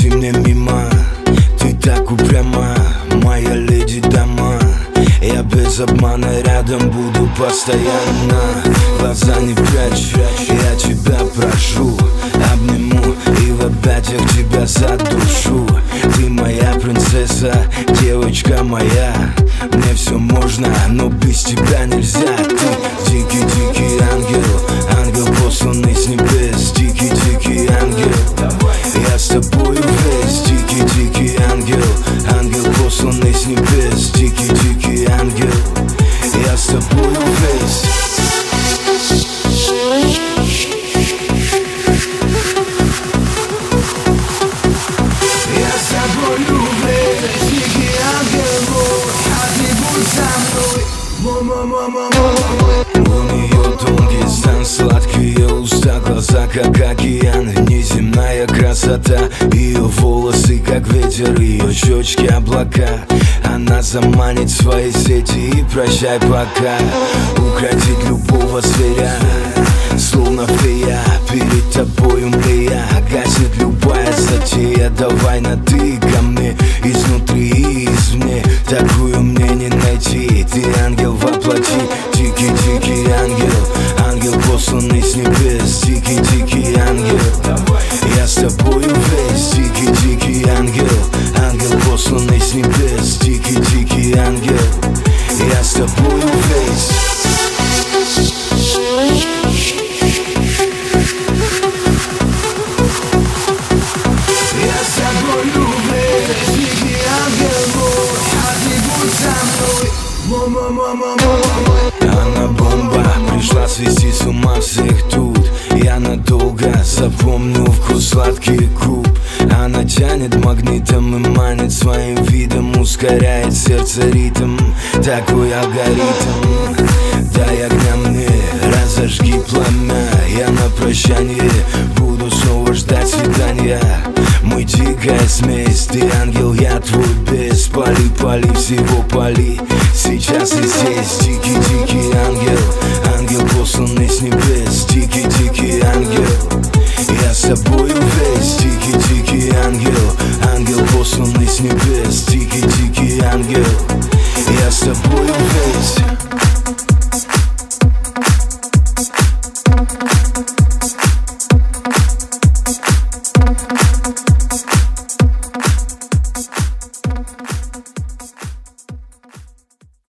пройти мне мимо. Ты так упряма, моя леди дама. Я без обмана рядом буду постоянно. Глаза не прячь, я тебя прошу. Обниму и в объятиях тебя задушу. Ты моя принцесса, девочка моя. Мне все можно, но без тебя нельзя. Ты дикий-дикий ангел, ангел посланный с небес. Дикий-дикий ангел, я с тобою весь. Дикий-дикий ангел, ангел посланный с небес. Дикий-дикий ангел, я с тобою весь. Я с тобою весь, дикий ангел мой. А ты будь со мной. У нее тонкий стан, сладкие уста, глаза как океан, неземная красота. Ее волосы как ветер, ее щечки облака. Она заманит в свои сети и прощай пока. Укротит любого зверя, словно фея, перед тобою млея. Гаснет любая затея, давай на ты ко мне. Изнутри и извне, такую мне не найти. Ты ангел воплоти, дикий-дикий ангел, ангел посланный с небес. Дикий-дикий ангел, я с тобою весь. Дикий-дикий ангел, ангел посланный с небес. Дикий-дикий ангел, я с тобою весь. Она бомба, пришла свести с ума всех тут. Я надолго запомню вкус сладких губ. Она тянет магнитом и манит своим видом. Ускоряет сердце ритм, такой алгоритм. Дай огня мне, разожги пламя. Я на прощание буду снова ждать свидания. Мы дикая смесь, ты ангел, я твой бес. Пали, пали, всего пали, сейчас и здесь. Дикий-дикий ангел,